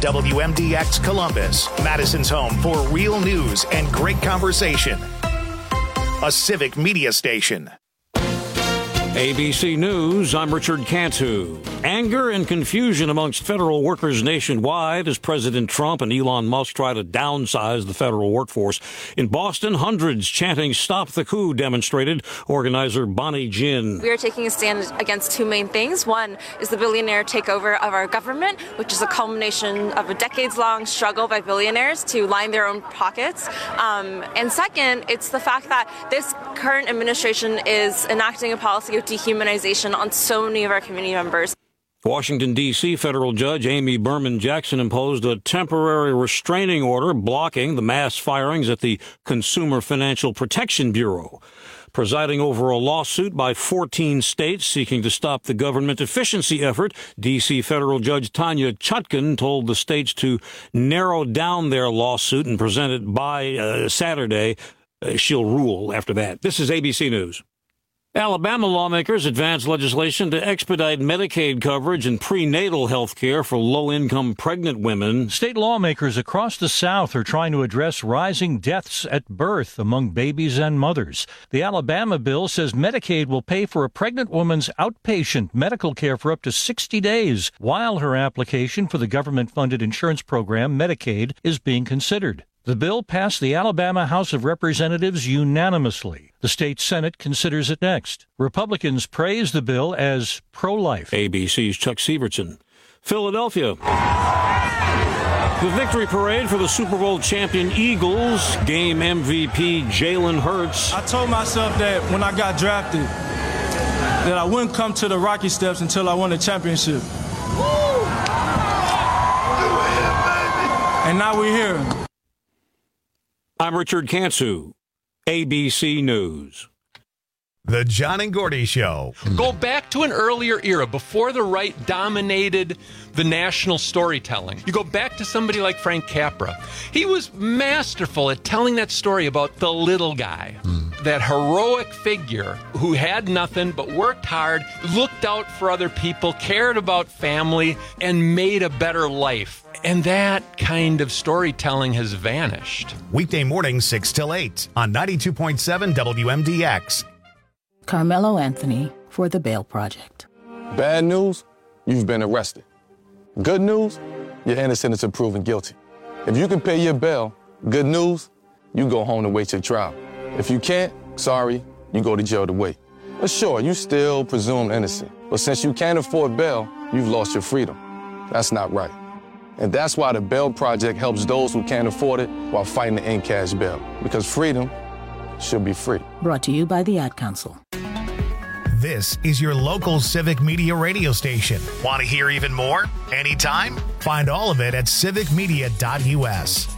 WMDX Columbus, Madison's home for real news and great conversation. A civic media station. ABC News, I'm Richard Cantu. Anger and confusion amongst federal workers nationwide as President Trump and Elon Musk try to downsize the federal workforce. In Boston, hundreds chanting "Stop the Coup" demonstrated. Organizer Bonnie Jin. We are taking a stand against two main things. One is the billionaire takeover of our government, which is a culmination of a decades-long struggle by billionaires to line their own pockets. And second, it's the fact that this current administration is enacting a policy of dehumanization on so many of our community members. Washington, D.C. federal judge Amy Berman Jackson imposed a temporary restraining order blocking the mass firings at the Consumer Financial Protection Bureau. Presiding over a lawsuit by 14 states seeking to stop the government efficiency effort, D.C. federal judge Tanya Chutkan told the states to narrow down their lawsuit and present it by Saturday. She'll rule after that. This is ABC News. Alabama lawmakers advanced legislation to expedite Medicaid coverage and prenatal health care for low-income pregnant women. State lawmakers across the South are trying to address rising deaths at birth among babies and mothers. The Alabama bill says Medicaid will pay for a pregnant woman's outpatient medical care for up to 60 days, while her application for the government-funded insurance program, Medicaid, is being considered. The bill passed the Alabama House of Representatives unanimously. The state Senate considers it next. Republicans praise the bill as pro-life. ABC's Chuck Sievertson. Philadelphia. The victory parade for the Super Bowl champion Eagles. Game MVP Jalen Hurts. I told myself that when I got drafted, that I wouldn't come to the Rocky Steps until I won a championship. And now we're here. I'm Richard Cantu, ABC News. The John and Gordy Show. Go back to an earlier era before the right dominated the national storytelling. You go back to somebody like Frank Capra. He was masterful at telling that story about the little guy, that heroic figure who had nothing but worked hard, looked out for other people, cared about family, and made a better life. And that kind of storytelling has vanished. Weekday mornings 6 till 8 on 92.7 WMDX. Carmelo Anthony for the Bail Project. Bad news, you've been arrested. Good news, you're innocent until proven guilty. If you can pay your bail, good news, you go home to wait your trial. If you can't, sorry, you go to jail to wait. But sure, you still presumed innocent. But since you can't afford bail, you've lost your freedom. That's not right. And that's why the Bail Project helps those who can't afford it while fighting to end cash bail. Because freedom should be free. Brought to you by the Ad Council. This is your local civic media radio station. Want to hear even more? Anytime? Find all of it at civicmedia.us.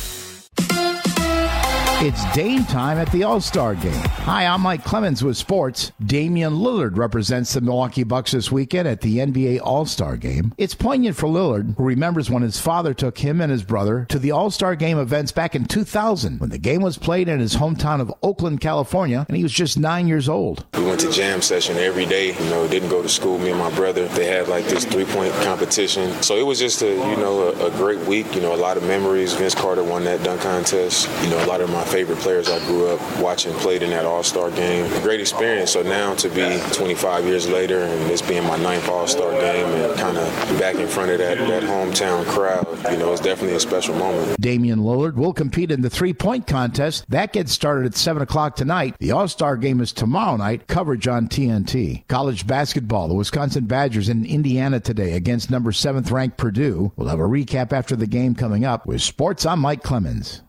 It's Dame time at the All-Star Game. Hi, I'm Mike Clemens with sports. Damian Lillard represents the Milwaukee Bucks this weekend at the NBA All-Star Game. It's poignant for Lillard, who remembers when his father took him and his brother to the All-Star Game events back in 2000, when the game was played in his hometown of Oakland, California, and he was just 9 years old. We went to jam session every day. Didn't go to school. Me and my brother, they had like this 3-point competition. So it was just a great week. A lot of memories. Vince Carter won that dunk contest. A lot of my favorite players I grew up watching played in that All-Star game. Great experience. So now to be 25 years later and this being my 9th All-Star game and kind of back in front of that hometown crowd, it's definitely a special moment. Damian Lillard will compete in the 3-point contest. That gets started at 7 o'clock tonight. The All-Star game is tomorrow night. Coverage on TNT. College basketball. The Wisconsin Badgers in Indiana today against number 7th ranked Purdue. We'll have a recap after the game coming up. With sports, I'm Mike Clemens.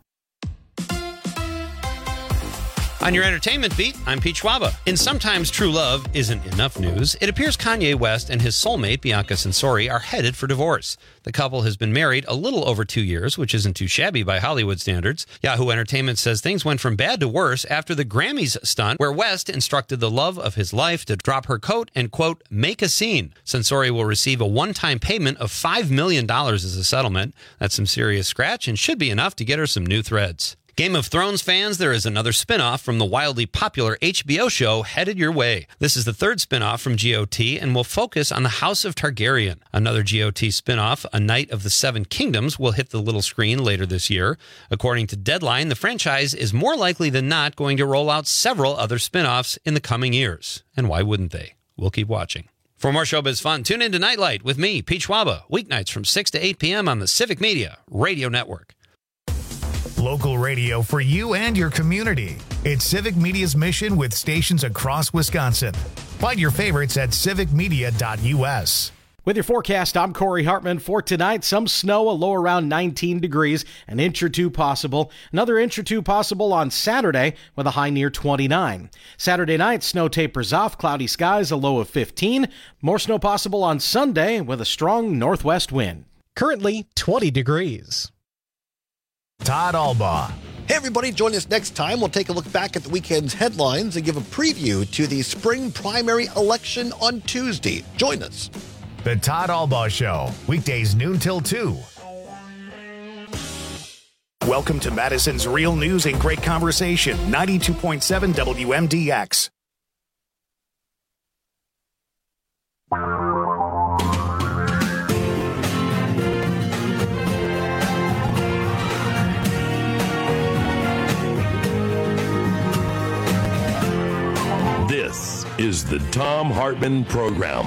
On your entertainment beat, I'm Pete Schwaba. In Sometimes True Love Isn't Enough news, it appears Kanye West and his soulmate, Bianca Censori, are headed for divorce. The couple has been married a little over 2 years, which isn't too shabby by Hollywood standards. Yahoo Entertainment says things went from bad to worse after the Grammys stunt, where West instructed the love of his life to drop her coat and, quote, make a scene. Censori will receive a one-time payment of $5 million as a settlement. That's some serious scratch and should be enough to get her some new threads. Game of Thrones fans, there is another spinoff from the wildly popular HBO show headed your way. This is the third spinoff from GOT and will focus on the House of Targaryen. Another GOT spinoff, A Knight of the Seven Kingdoms, will hit the little screen later this year. According to Deadline, the franchise is more likely than not going to roll out several other spinoffs in the coming years. And why wouldn't they? We'll keep watching. For more showbiz fun, tune in to Nightlight with me, Pete Schwaba, weeknights from 6 to 8 p.m. on the Civic Media Radio Network. Local radio for you and your community. It's Civic Media's mission with stations across Wisconsin. Find your favorites at civicmedia.us. With your forecast, I'm Corey Hartman. For tonight, some snow, a low around 19 degrees, an inch or two possible. Another inch or two possible on Saturday with a high near 29. Saturday night, snow tapers off, cloudy skies, a low of 15. More snow possible on Sunday with a strong northwest wind. Currently 20 degrees. Todd Albaugh. Hey everybody, join us next time. We'll take a look back at the weekend's headlines and give a preview to the spring primary election on Tuesday. Join us. The Todd Albaugh Show, weekdays noon till 2. Welcome to Madison's Real News and Great Conversation, 92.7 WMDX. This is the Thom Hartmann Program.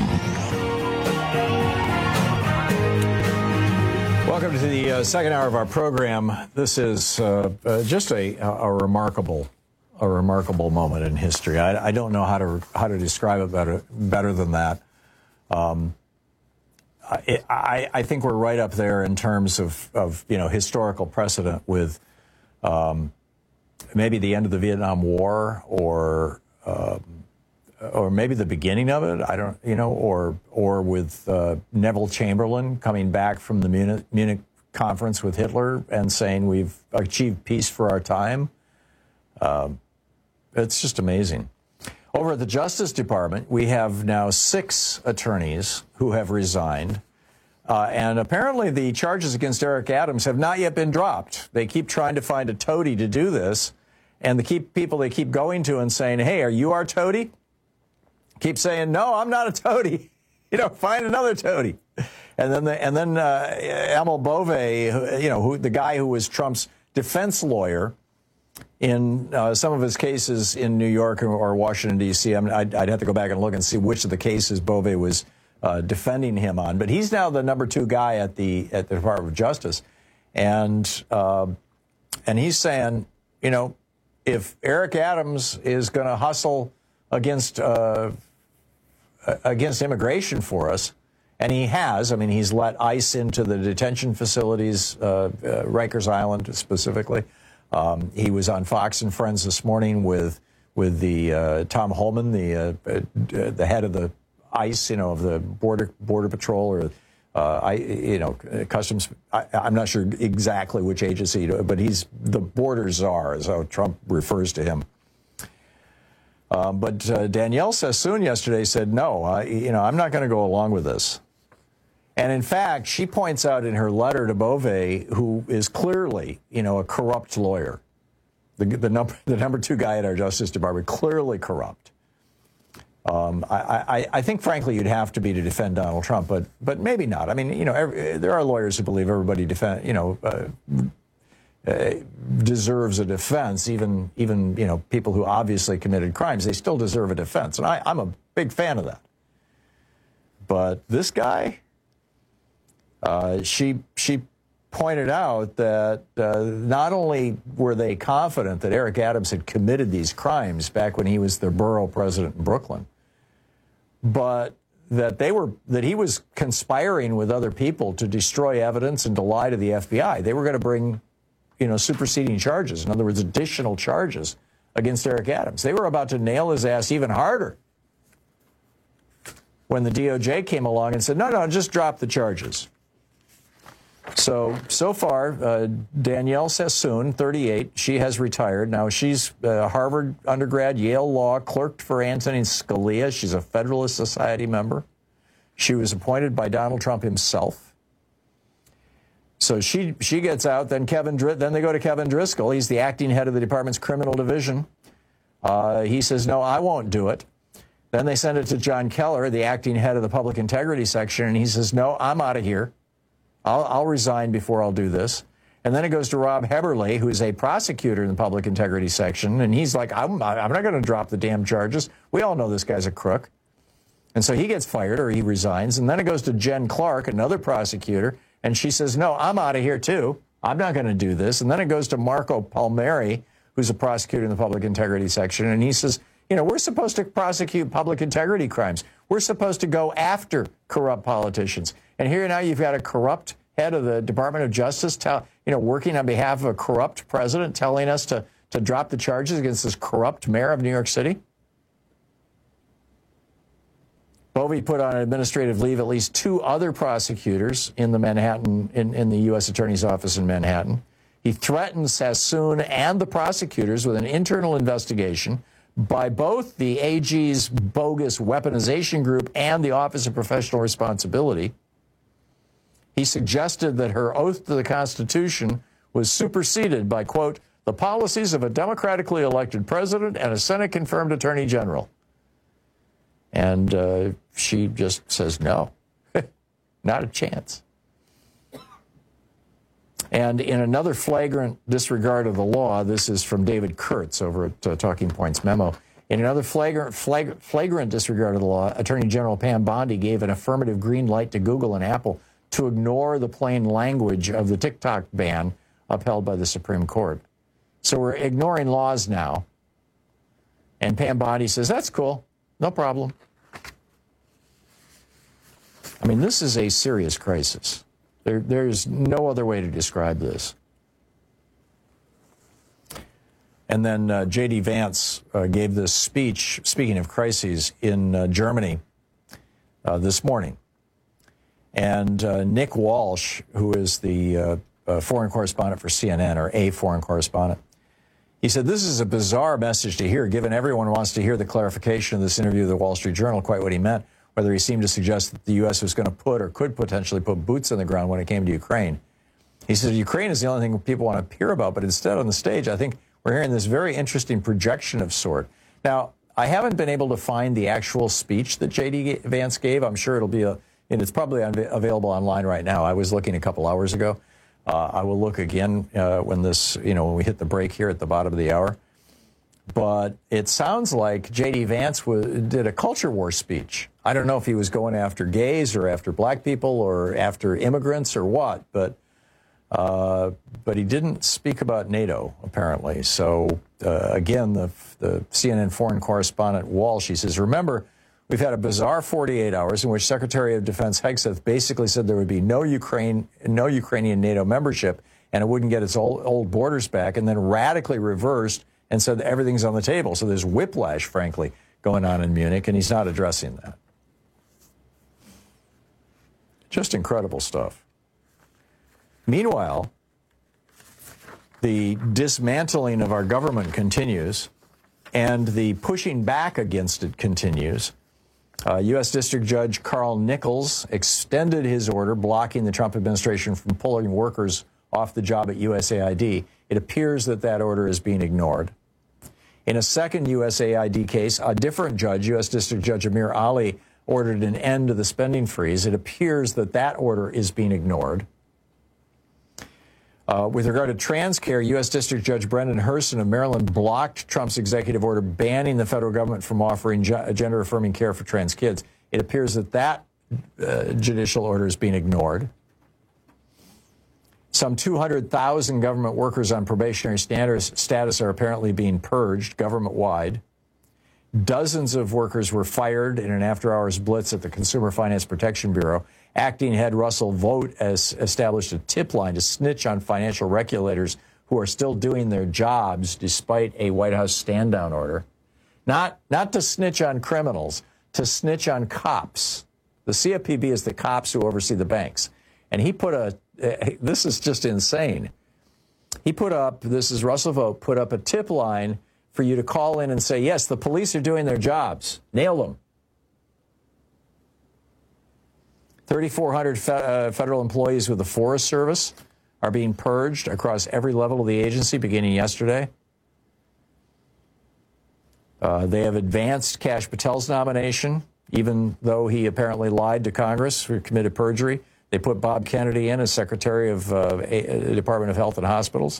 Welcome to the second hour of our program. This is just a remarkable moment in history. I don't know how to describe it better than that. I think we're right up there in terms of historical precedent with maybe the end of the Vietnam War or maybe the beginning of it. I don't, or with Neville Chamberlain coming back from the Munich conference with Hitler and saying we've achieved peace for our time. It's just amazing. Over at the Justice Department, we have now 6 attorneys who have resigned. And apparently the charges against Eric Adams have not yet been dropped. They keep trying to find a toady to do this. And they keep going to and saying, hey, are you our toady? Keep saying, no, I'm not a toady. Find another toady. And then Emil Bove, the guy who was Trump's defense lawyer in some of his cases in New York or Washington, D.C. I'd have to go back and look and see which of the cases Bove was defending him on. But he's now the number 2 guy at the Department of Justice. And he's saying, if Eric Adams is going to hustle against immigration for us, and he has. I mean, he's let ICE into the detention facilities, Rikers Island specifically. He was on Fox and Friends this morning with the Tom Holman, the head of the ICE, of the Border Patrol or Customs. I'm not sure exactly which agency, but he's the border czar, is how Trump refers to him. But Danielle Sassoon yesterday said, no, I'm not going to go along with this. And in fact, she points out in her letter to Bove, who is clearly, a corrupt lawyer, the number 2 guy at our Justice Department, clearly corrupt. I think, frankly, you'd have to be to defend Donald Trump, but maybe not. I mean, there are lawyers who believe everybody deserves a defense, even people who obviously committed crimes. They still deserve a defense, and I'm a big fan of that. But this guy, she pointed out that not only were they confident that Eric Adams had committed these crimes back when he was the borough president in Brooklyn, but that he was conspiring with other people to destroy evidence and to lie to the FBI. They were going to bring, superseding charges. In other words, additional charges against Eric Adams. They were about to nail his ass even harder when the DOJ came along and said, no, just drop the charges. So far, Danielle Sassoon, 38, she has retired. Now, she's a Harvard undergrad, Yale Law, clerked for Antonin Scalia. She's a Federalist Society member. She was appointed by Donald Trump himself. So she gets out. Then then they go to Kevin Driscoll. He's the acting head of the department's criminal division. He says, no, I won't do it. Then they send it to John Keller, the acting head of the public integrity section, and he says, no, I'm out of here. I'll resign before I'll do this. And then it goes to Rob Heberle, who's a prosecutor in the public integrity section, and he's like, I'm not going to drop the damn charges. We all know this guy's a crook. And so he gets fired, or he resigns. And then it goes to Jen Clark, another prosecutor, and she says, no, I'm out of here too. I'm not going to do this. And then it goes to Marco Palmieri, who's a prosecutor in the public integrity section, and he says, we're supposed to prosecute public integrity crimes. We're supposed to go after corrupt politicians. And here now you've got a corrupt head of the Department of Justice, working on behalf of a corrupt president, telling us to drop the charges against this corrupt mayor of New York City. Bovee put on administrative leave at least 2 other prosecutors in the Manhattan, in the U.S. Attorney's Office in Manhattan. He threatens Sassoon and the prosecutors with an internal investigation by both the AG's bogus weaponization group and the Office of Professional Responsibility. He suggested that her oath to the Constitution was superseded by, quote, the policies of a democratically elected president and a Senate-confirmed attorney general. And she just says no, not a chance. And in another flagrant disregard of the law, this is from David Kurtz over at Talking Points Memo. In another flagrant disregard of the law, Attorney General Pam Bondi gave an affirmative green light to Google and Apple to ignore the plain language of the TikTok ban upheld by the Supreme Court. So we're ignoring laws now. And Pam Bondi says, that's cool, no problem. I mean, this is a serious crisis. There's no other way to describe this. And then J.D. Vance gave this speech, speaking of crises, in Germany this morning. And Nick Walsh, who is the foreign correspondent for CNN, or a foreign correspondent, he said, this is a bizarre message to hear, given everyone wants to hear the clarification of this interview with the Wall Street Journal, quite what he meant, whether he seemed to suggest that the U.S. was going to put or could potentially put boots on the ground when it came to Ukraine. He said, Ukraine is the only thing people want to hear about, but instead on the stage, I think we're hearing this very interesting projection of sort. Now, I haven't been able to find the actual speech that J.D. Vance gave. I'm sure it'll be and it's probably available online right now. I was looking a couple hours ago. I will look again when we hit the break here at the bottom of the hour. But it sounds like J.D. Vance did a culture war speech. I don't know if he was going after gays or after black people or after immigrants or what, but he didn't speak about NATO, apparently. So, again, the CNN foreign correspondent Walsh, he says, remember, we've had a bizarre 48 hours in which Secretary of Defense Hegseth basically said there would be no Ukrainian NATO membership and it wouldn't get its old borders back, and then radically reversed and said everything's on the table. So there's whiplash, frankly, going on in Munich, and he's not addressing that. Just incredible stuff. Meanwhile, the dismantling of our government continues, and the pushing back against it continues. U.S. District Judge Carl Nichols extended his order blocking the Trump administration from pulling workers off the job at USAID. It appears that that order is being ignored. In a second USAID case, a different judge, U.S. District Judge Amir Ali, ordered an end to the spending freeze. It appears that that order is being ignored. With regard to TransCare, U.S. District Judge Brendan Hurston of Maryland blocked Trump's executive order banning the federal government from offering gender-affirming care for trans kids. It appears that that judicial order is being ignored. Some 200,000 government workers on probationary status are apparently being purged government-wide. Dozens of workers were fired in an after-hours blitz at the Consumer Finance Protection Bureau. Acting head Russell Vogt has established a tip line to snitch on financial regulators who are still doing their jobs despite a White House stand-down order. Not to snitch on criminals, to snitch on cops. The CFPB is the cops who oversee the banks. And he put this is just insane. He put up, this is Russell Vogt, put up a tip line for you to call in and say, yes, the police are doing their jobs. Nail them. 3,400 federal employees with the Forest Service are being purged across every level of the agency beginning yesterday. They have advanced Kash Patel's nomination, even though he apparently lied to Congress for committed perjury. They put Bob Kennedy in as Secretary of Department of Health and Hospitals.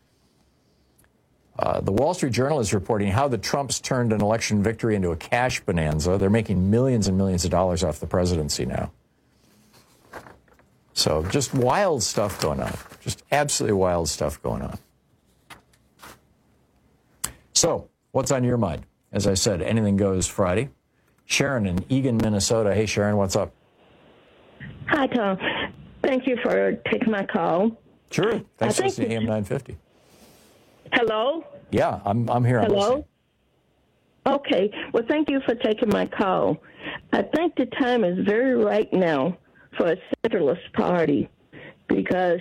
The Wall Street Journal is reporting how the Trumps turned an election victory into a cash bonanza. They're making millions and millions of dollars off the presidency now. So just wild stuff going on. Just absolutely wild stuff going on. So what's on your mind? As I said, anything goes Friday. Sharon in Eagan, Minnesota. Hey, Sharon, what's up? Hi, Tom. Thank you for taking my call. Sure. Thanks for listening to AM 950. Hello? Yeah, I'm here. Hello? Okay. Well, thank you for taking my call. I think the time is very right now for a centralist party because,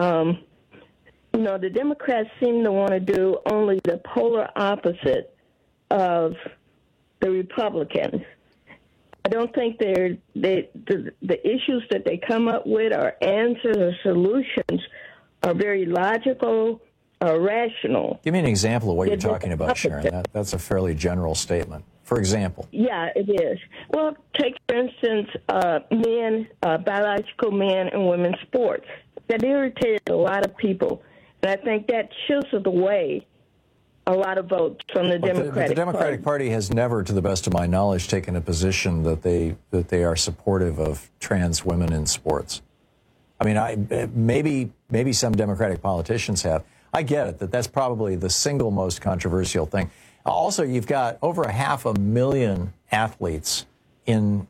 the Democrats seem to want to do only the polar opposite of the Republicans. I don't think the issues that they come up with or answers or solutions are very logical or rational. Give me an example of what you're talking about, Sharon. That's a fairly general statement. For example. Yeah, it is. Well, take, for instance, biological men and women's sports. That irritated a lot of people. And I think that chiseled away a lot of votes from the Democratic Party. The Democratic Party has never, to the best of my knowledge, taken a position that they are supportive of trans women in sports. I mean, maybe some Democratic politicians have. I get it, that's probably the single most controversial thing. Also, you've got over 500,000 athletes in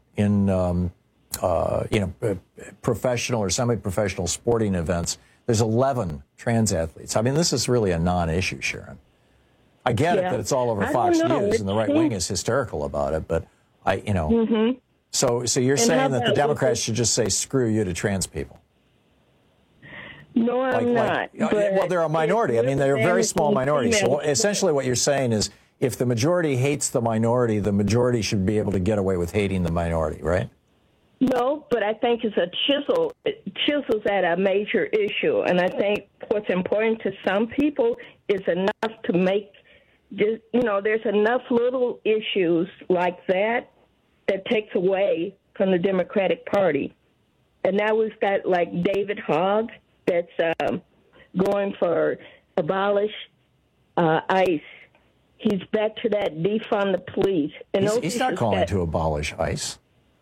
professional or semi-professional sporting events. There's 11 trans athletes. I mean, this is really a non-issue, Sharon. I get it that it's all over Fox News and the right wing is hysterical about it, but So you're saying that the Democrats should just say screw you to trans people? No, I'm not. Well, they're a minority. I mean, they're a very small minority. So essentially what you're saying is if the majority hates the majority should be able to get away with hating the minority, right? No, but I think it's a chisel. It chisels at a major issue. And I think what's important to some people is enough to make, there's enough little issues like that takes away from the Democratic Party. And now we've got like David Hogg that's going for abolish ICE. He's back to that defund the police. And he's not calling to abolish ICE.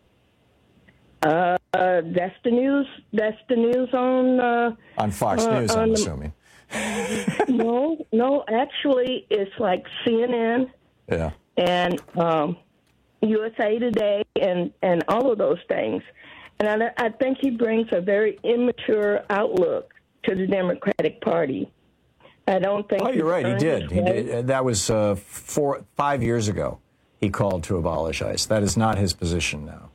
That's the news. That's the news on Fox News. I'm assuming. No. Actually, it's like CNN. Yeah. And USA Today, and all of those things. And I think he brings a very immature outlook to the Democratic Party. I don't think. Oh, you're right. He did. That was 5 years ago. He called to abolish ICE. That is not his position now.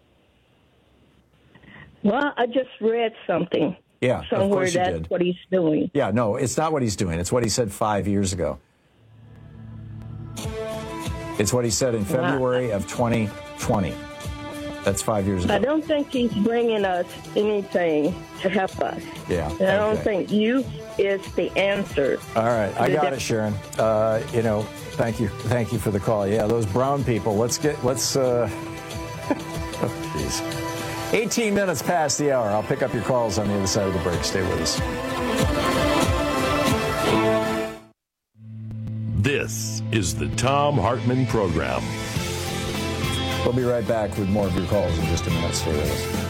Well, I just read something. Yeah, somewhere of course you that's did. what he's doing. Yeah, no, it's not what he's doing. It's what he said 5 years ago. It's what he said in February of 2020. That's 5 years ago. I don't think he's bringing us anything to help us. Yeah. And I don't think youth is the answer. All right. I got it, Sharon. Thank you. Thank you for the call. Yeah, those brown people. Let's oh, jeez. 18 minutes past the hour. I'll pick up your calls on the other side of the break. Stay with us. This is the Thom Hartmann Program. We'll be right back with more of your calls in just a minute. Stay with us.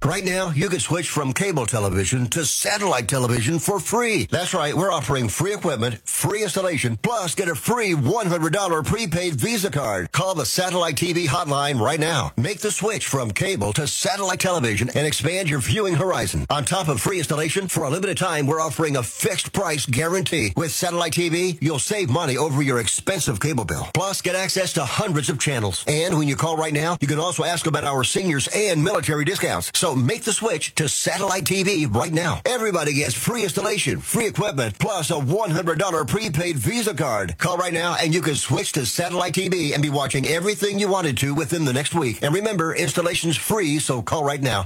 Right now, you can switch from cable television to satellite television for free. That's right, we're offering free equipment, free installation, plus get a free $100 prepaid Visa card. Call the Satellite TV hotline right now. Make the switch from cable to satellite television and expand your viewing horizon. On top of free installation, for a limited time, we're offering a fixed price guarantee. With Satellite TV, you'll save money over your expensive cable bill. Plus, get access to hundreds of channels. And when you call right now, you can also ask about our seniors and military discounts. So make the switch to Satellite TV right now. Everybody gets free installation, free equipment, plus a $100 prepaid Visa card. Call right now and you can switch to Satellite TV and be watching everything you wanted to within the next week. And remember, installation's free, so call right now.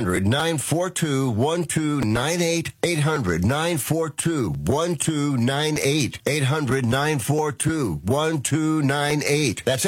800-942-1298. 800-942-1298. 800-942-1298. That's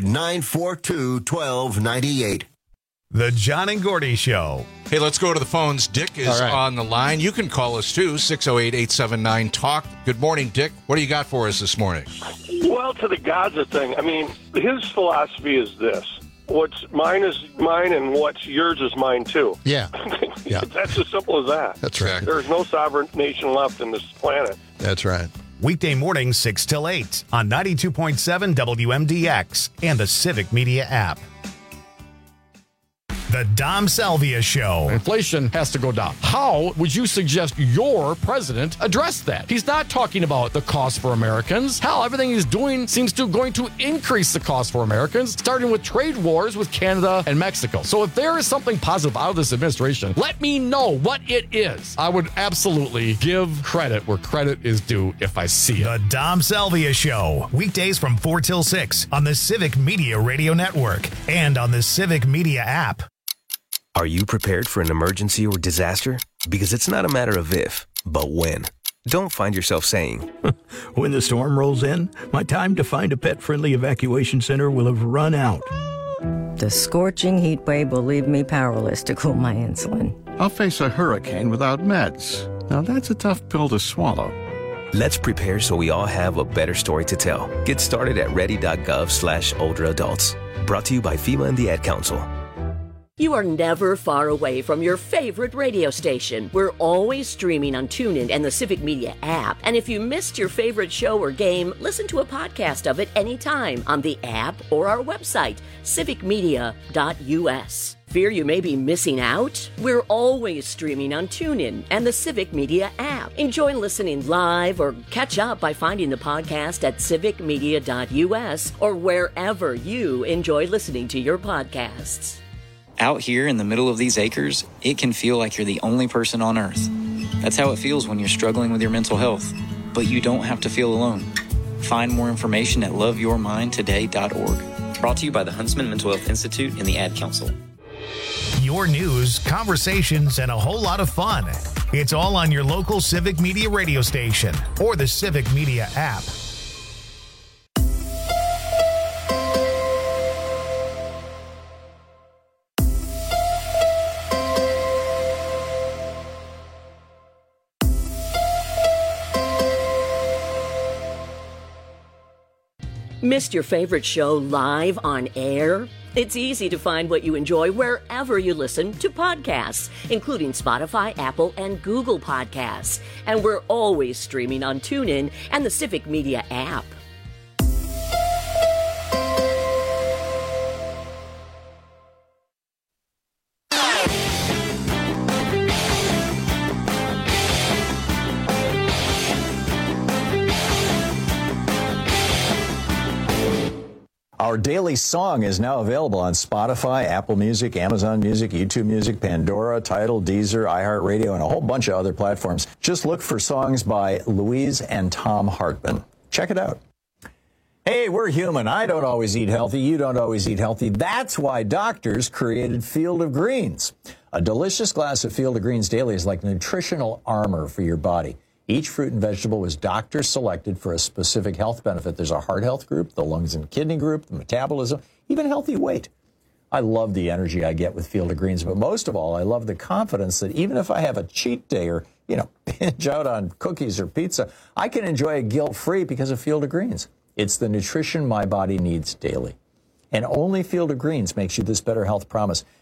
800-942-1298. The John and Gordy Show. Hey, let's go to the phones. Dick is on the line. You can call us too, 608-879-TALK. Good morning, Dick. What do you got for us this morning? Well, to the Gaza thing, I mean, his philosophy is this. What's mine is mine and what's yours is mine too. Yeah. That's as simple as that. That's right. There's no sovereign nation left in this planet. That's right. Weekday mornings 6 till 8 on 92.7 WMDX and the Civic Media app. The Dom Salvia Show. Inflation has to go down. How would you suggest your president address that? He's not talking about the cost for Americans. Hell, everything he's doing seems to going to increase the cost for Americans, starting with trade wars with Canada and Mexico. So if there is something positive out of this administration, let me know what it is. I would absolutely give credit where credit is due if I see it. The Dom Salvia Show. Weekdays from 4 till 6 on the Civic Media Radio Network and on the Civic Media app. Are you prepared for an emergency or disaster? Because it's not a matter of if, but when. Don't find yourself saying, when the storm rolls in, my time to find a pet-friendly evacuation center will have run out. The scorching heat wave will leave me powerless to cool my insulin. I'll face a hurricane without meds. Now that's a tough pill to swallow. Let's prepare so we all have a better story to tell. Get started at ready.gov/older adults. Brought to you by FEMA and the Ad Council. You are never far away from your favorite radio station. We're always streaming on TuneIn and the Civic Media app. And if you missed your favorite show or game, listen to a podcast of it anytime on the app or our website, civicmedia.us. Fear you may be missing out? We're always streaming on TuneIn and the Civic Media app. Enjoy listening live or catch up by finding the podcast at civicmedia.us or wherever you enjoy listening to your podcasts. Out here in the middle of these acres, it can feel like you're the only person on Earth. That's how it feels when you're struggling with your mental health. But you don't have to feel alone. Find more information at loveyourmindtoday.org. Brought to you by the Huntsman Mental Health Institute and the Ad Council. Your news, conversations, and a whole lot of fun. It's all on your local Civic Media radio station or the Civic Media app. Missed your favorite show live on air? It's easy to find what you enjoy wherever you listen to podcasts, including Spotify, Apple, and Google Podcasts. And we're always streaming on TuneIn and the Civic Media app. Our daily song is now available on Spotify, Apple Music, Amazon Music, YouTube Music, Pandora, Tidal, Deezer, iHeartRadio, and a whole bunch of other platforms. Just look for songs by Louise and Tom Hartman. Check it out. Hey, we're human. I don't always eat healthy. You don't always eat healthy. That's why doctors created Field of Greens. A delicious glass of Field of Greens daily is like nutritional armor for your body. Each fruit and vegetable was doctor selected for a specific health benefit. There's a heart health group, the lungs and kidney group, the metabolism, even healthy weight. I love the energy I get with Field of Greens, but most of all, I love the confidence that even if I have a cheat day or, binge out on cookies or pizza, I can enjoy it guilt-free because of Field of Greens. It's the nutrition my body needs daily. And only Field of Greens makes you this better health promise.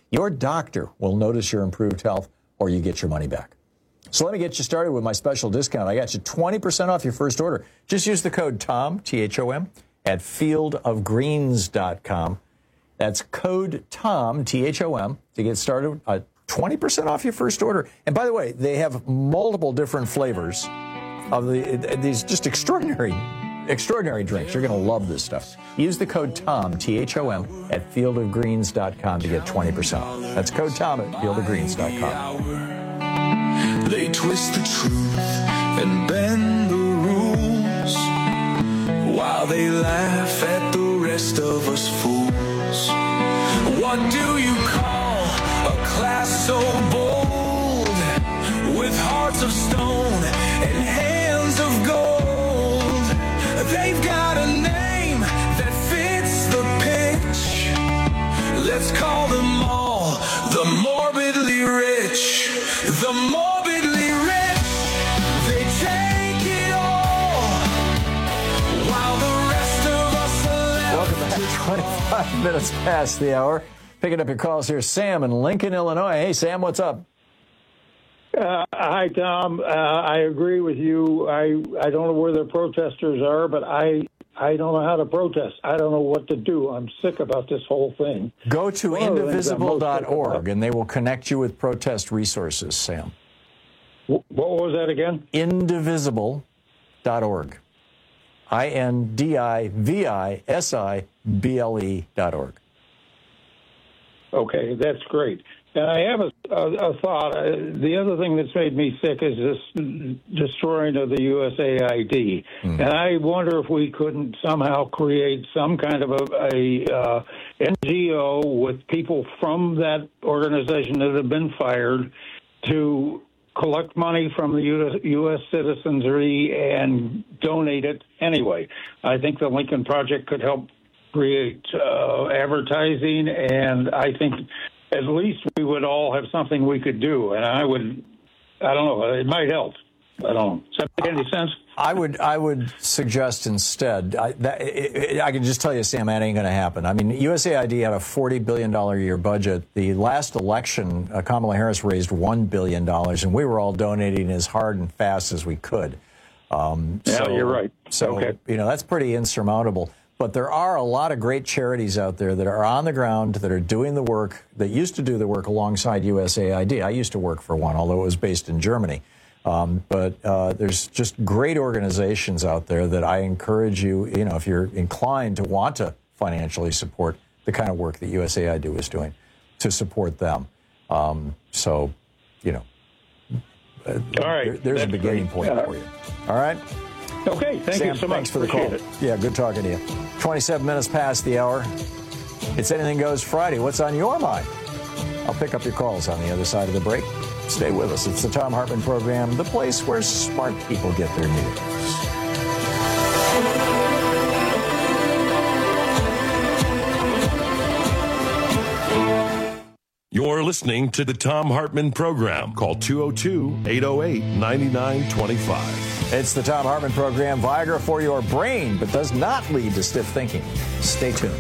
Your doctor will notice your improved health, or you get your money back. So let me get you started with my special discount. I got you 20% off your first order. Just use the code TOM, T-H-O-M, at fieldofgreens.com. That's code TOM, T-H-O-M, to get started. 20% off your first order. And by the way, they have multiple different flavors of these just extraordinary drinks. You're going to love this stuff. Use the code TOM, T-H-O-M, at fieldofgreens.com to get 20% off. That's code TOM at fieldofgreens.com. They twist the truth and bend the rules while they laugh at the rest of us fools. What do you call a class so bold with hearts of stone and hands of gold? They've got a name that fits the pitch. Let's call them all the morbidly rich. The morbidly rich. They take it all while the rest of us are left. Welcome back. 25 minutes past the hour. Picking up your calls here. Sam in Lincoln, Illinois. Hey, Sam, what's up? Hi, Tom. I agree with you. I don't know where the protesters are, but I don't know how to protest. I don't know what to do. I'm sick about this whole thing. Go to indivisible.org, and they will connect you with protest resources, Sam. What was that again? Indivisible.org. INDIVISIBLE.org. Okay, that's great. And I have a thought. The other thing that's made me sick is this destroying of the USAID. And I wonder if we couldn't somehow create some kind of a NGO with people from that organization that have been fired to collect money from the U.S. citizenry and donate it anyway. I think the Lincoln Project could help create advertising, and I think at least we would all have something we could do. And I don't know, it might help. I don't know. Does that make any sense? I would suggest instead, I can just tell you, Sam, that ain't going to happen. I mean, USAID had a $40 billion a year budget. The last election, Kamala Harris raised $1 billion, and we were all donating as hard and fast as we could. Yeah, you're right. So, okay. That's pretty insurmountable. But there are a lot of great charities out there that are on the ground, that are doing the work, that used to do the work alongside USAID. I used to work for one, although it was based in Germany. But there's just great organizations out there that I encourage you, if you're inclined to want to financially support the kind of work that USAID is doing, to support them. All right. There's a beginning point for you. All right? Okay, thank you so much. Thanks for the call. Yeah, good talking to you. 27 minutes past the hour. It's Anything Goes Friday. What's on your mind? I'll pick up your calls on the other side of the break. Stay with us. It's the Thom Hartmann Program, the place where smart people get their news. You're listening to the Thom Hartmann Program. Call 202-808-9925. It's the Thom Hartmann Program, Viagra for your brain, but does not lead to stiff thinking. Stay tuned.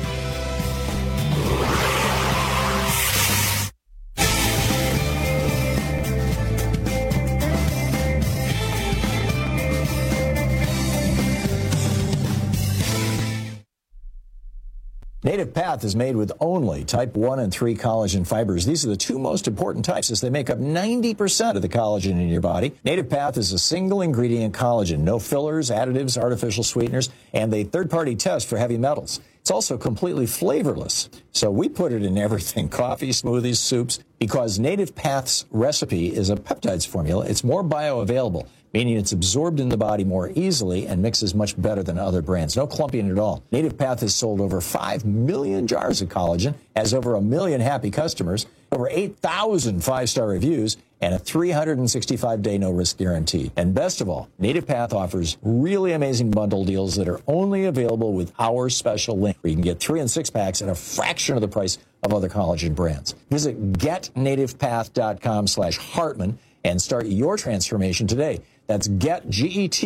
Native Path is made with only type 1 and 3 collagen fibers. These are the two most important types as they make up 90% of the collagen in your body. Native Path is a single ingredient collagen, no fillers, additives, artificial sweeteners, and a third-party test for heavy metals. It's also completely flavorless. So we put it in everything, coffee, smoothies, soups, because Native Path's recipe is a peptides formula. It's more bioavailable, meaning it's absorbed in the body more easily and mixes much better than other brands. No clumping at all. Native Path has sold over 5 million jars of collagen, has over 1 million happy customers, over 8,000 5-star reviews, and a 365-day no-risk guarantee. And best of all, Native Path offers really amazing bundle deals that are only available with our special link, where you can get 3 and 6 packs at a fraction of the price of other collagen brands. Visit getnativepath.com/Hartmann and start your transformation today. That's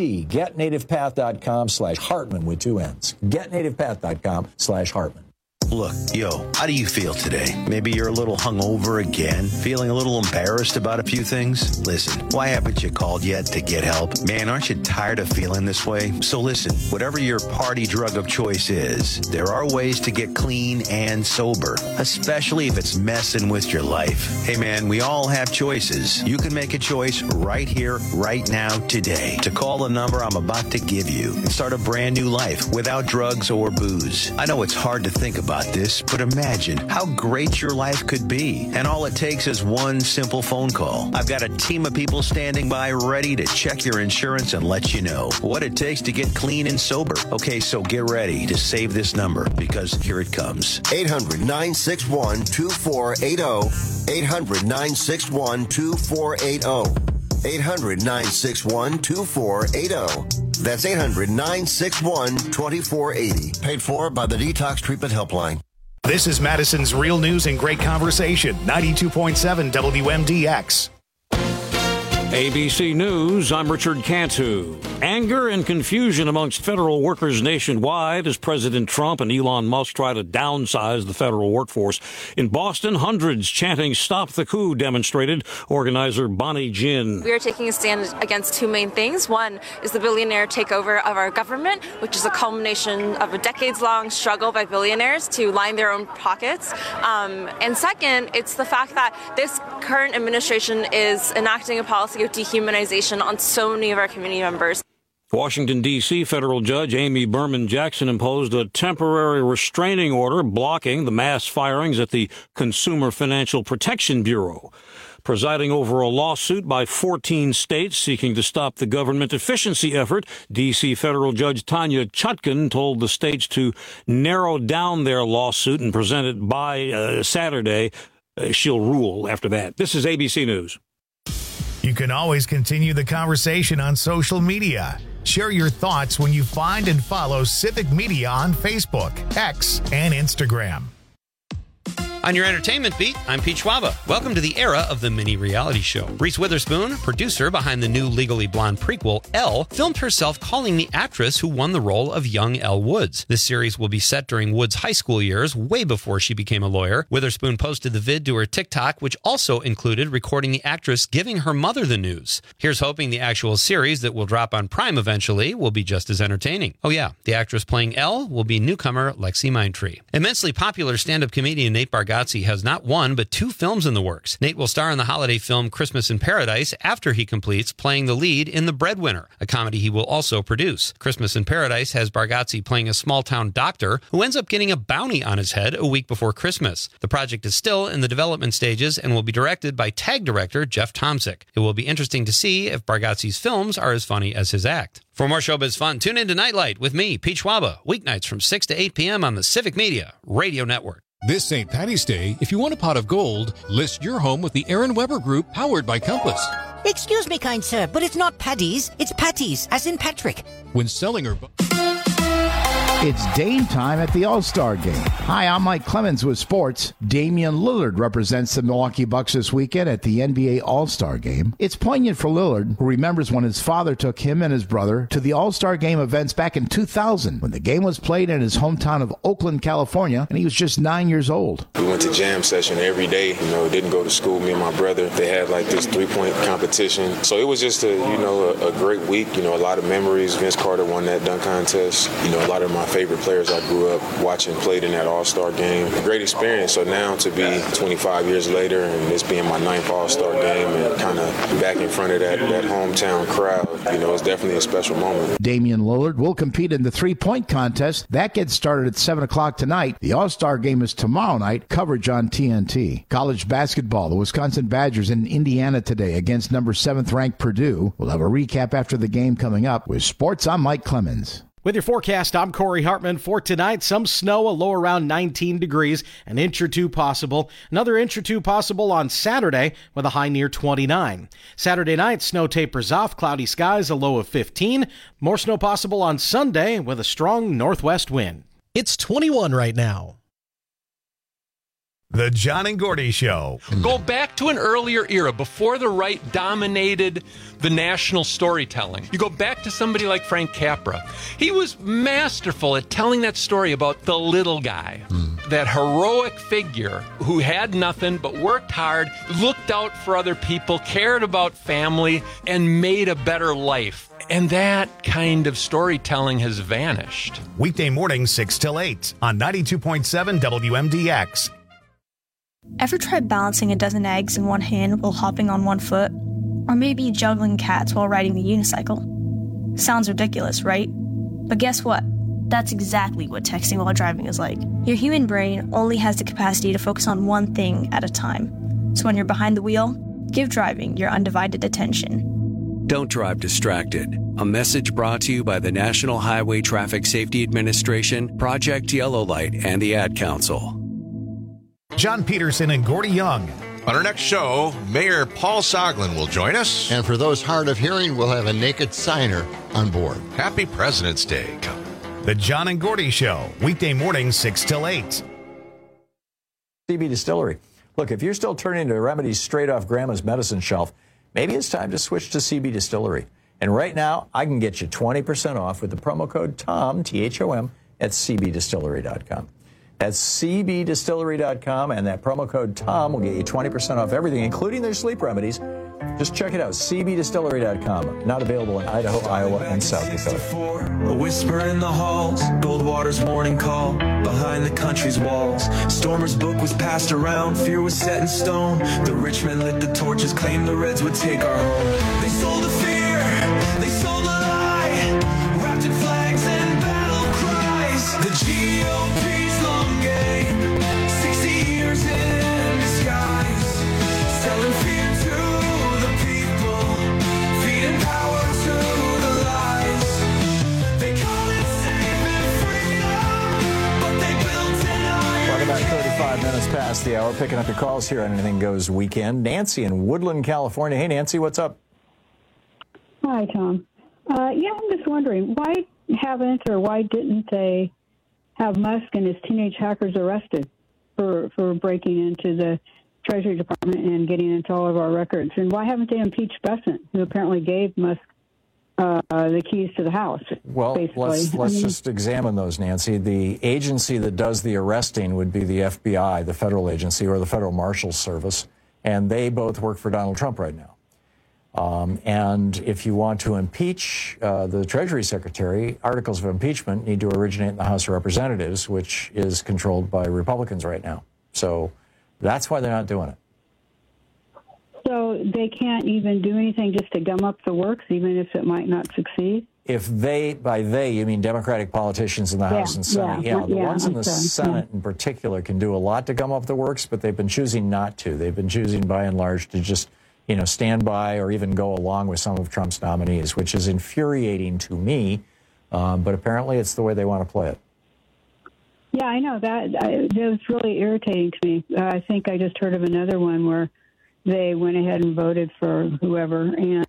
getnativepath.com/Hartmann with 2 N's. Getnativepath.com/Hartmann. Look, how do you feel today? Maybe you're a little hungover again? Feeling a little embarrassed about a few things? Listen, why haven't you called yet to get help? Man, aren't you tired of feeling this way? So listen, whatever your party drug of choice is, there are ways to get clean and sober, especially if it's messing with your life. Hey man, we all have choices. You can make a choice right here, right now, today, to call the number I'm about to give you and start a brand new life without drugs or booze. I know it's hard to think about this, but imagine how great your life could be. And all it takes is one simple phone call. I've got a team of people standing by ready to check your insurance and let you know what it takes to get clean and sober. Okay, so get ready to save this number because here it comes. 800-961-2480. 800-961-2480. 800-961-2480. That's 800-961-2480. Paid for by the Detox Treatment Helpline. This is Madison's Real News and Great Conversation, 92.7 WMDX. ABC News, I'm Richard Cantu. Anger and confusion amongst federal workers nationwide as President Trump and Elon Musk try to downsize the federal workforce. In Boston, hundreds chanting Stop the Coup demonstrated. Organizer Bonnie Jin. We are taking a stand against two main things. One is the billionaire takeover of our government, which is a culmination of a decades-long struggle by billionaires to line their own pockets. And second, it's the fact that this current administration is enacting a policy of dehumanization on so many of our community members. Washington, D.C. federal judge Amy Berman Jackson imposed a temporary restraining order blocking the mass firings at the Consumer Financial Protection Bureau. Presiding over a lawsuit by 14 states seeking to stop the government efficiency effort, D.C. federal judge Tanya Chutkan told the states to narrow down their lawsuit and present it by Saturday. She'll rule after that. This is ABC News. You can always continue the conversation on social media. Share your thoughts when you find and follow Civic Media on Facebook, X, and Instagram. On your entertainment beat, I'm Pete Schwaba. Welcome to the era of the mini reality show. Reese Witherspoon, producer behind the new Legally Blonde prequel, Elle, filmed herself calling the actress who won the role of young Elle Woods. This series will be set during Woods' high school years, way before she became a lawyer. Witherspoon posted the vid to her TikTok, which also included recording the actress giving her mother the news. Here's hoping the actual series that will drop on Prime eventually will be just as entertaining. Oh yeah, the actress playing Elle will be newcomer Lexi Mindtree. Immensely popular stand-up comedian Nate Bargatze has not one, but two films in the works. Nate will star in the holiday film Christmas in Paradise after he completes playing the lead in The Breadwinner, a comedy he will also produce. Christmas in Paradise has Bargatze playing a small-town doctor who ends up getting a bounty on his head a week before Christmas. The project is still in the development stages and will be directed by TAG director Jeff Tomsic. It will be interesting to see if Bargatze's films are as funny as his act. For more showbiz fun, tune in to Nightlight with me, Pete Schwaba, weeknights from 6 to 8 p.m. on the Civic Media Radio Network. This St. Paddy's Day, if you want a pot of gold, list your home with the Aaron Weber Group, powered by Compass. Excuse me, kind sir, but it's not Paddy's, it's Patty's, as in Patrick. When selling or... It's Dame time at the All-Star Game. Hi, I'm Mike Clemens with sports. Damian Lillard represents the Milwaukee Bucks this weekend at the NBA All-Star Game. It's poignant for Lillard, who remembers when his father took him and his brother to the All-Star Game events back in 2000, when the game was played in his hometown of Oakland, California, and he was just 9 years old. We went to jam session every day. Didn't go to school. Me and my brother, they had like this three-point competition. So it was just a great week. A lot of memories. Vince Carter won that dunk contest. A lot of my favorite players I grew up watching played in that All-Star game. Great experience. So now to be 25 years later and this being my 9th All-Star game and kind of back in front of that hometown crowd, it's definitely a special moment. Damian Lillard will compete in the three-point contest. That gets started at 7 o'clock tonight. The All-Star game is tomorrow night. Coverage on TNT. College basketball. The Wisconsin Badgers in Indiana today against number 7th ranked Purdue. We'll have a recap after the game coming up. With sports, I'm Mike Clemens. With your forecast, I'm Corey Hartman. For tonight, some snow, a low around 19 degrees, an inch or two possible. Another inch or two possible on Saturday with a high near 29. Saturday night, snow tapers off, cloudy skies, a low of 15. More snow possible on Sunday with a strong northwest wind. It's 21 right now. The John and Gordy Show. Go back to an earlier era before the right dominated the national storytelling. You go back to somebody like Frank Capra. He was masterful at telling that story about the little guy. that heroic figure who had nothing but worked hard, looked out for other people, cared about family, and made a better life. And that kind of storytelling has vanished. Weekday mornings 6 till 8 on 92.7 WMDX. Ever tried balancing a dozen eggs in one hand while hopping on one foot? Or maybe juggling cats while riding the unicycle? Sounds ridiculous, right? But guess what? That's exactly what texting while driving is like. Your human brain only has the capacity to focus on one thing at a time. So when you're behind the wheel, give driving your undivided attention. Don't drive distracted. A message brought to you by the National Highway Traffic Safety Administration, Project Yellow Light, and the Ad Council. John Peterson and Gordy Young. On our next show, Mayor Paul Soglin will join us. And for those hard of hearing, we'll have a naked signer on board. Happy President's Day coming. The John and Gordy Show, weekday mornings 6 till 8. CB Distillery. Look, if you're still turning to remedies straight off Grandma's medicine shelf, maybe it's time to switch to CB Distillery. And right now, I can get you 20% off with the promo code TOM, T-H-O-M, at cbdistillery.com. That's cbdistillery.com, and that promo code TOM will get you 20% off everything, including their sleep remedies. Just check it out, cbdistillery.com. Not available in Idaho, Iowa, and South Dakota. A whisper in the halls, Goldwater's morning call, behind the country's walls. Stormer's book was passed around, fear was set in stone. The rich men lit the torches, claimed the Reds would take our home. They sold the fear, they sold the lie, wrapped in flags and battle cries. The GOP's long game, 60 years in disguise, selling fear to the people, feeding power to the lies. They call it saving freedom, but they built an iron. Welcome back, 35 minutes past the hour. Picking up your calls here on Anything Goes Weekend. Nancy in Woodland, California. Hey, Nancy, what's up? Hi, Tom. I'm just wondering, why didn't they have Musk and his teenage hackers arrested for breaking into the Treasury Department and getting into all of our records? And why haven't they impeached Bessent, who apparently gave Musk the keys to the house? Well, let's just examine those, Nancy. The agency that does the arresting would be the FBI, the federal agency, or the Federal Marshal's Service, and they both work for Donald Trump right now. And if you want to impeach the Treasury Secretary, articles of impeachment need to originate in the House of Representatives, which is controlled by Republicans right now. So that's why they're not doing it. So they can't even do anything just to gum up the works, even if it might not succeed? If they, by they, you mean Democratic politicians in the House and Senate. The ones in the Senate in particular can do a lot to gum up the works, but they've been choosing not to. They've been choosing, by and large, to just stand by or even go along with some of Trump's nominees, which is infuriating to me, but apparently it's the way they want to play it. Yeah, I know. That was really irritating to me. I think I just heard of another one where they went ahead and voted for whoever, and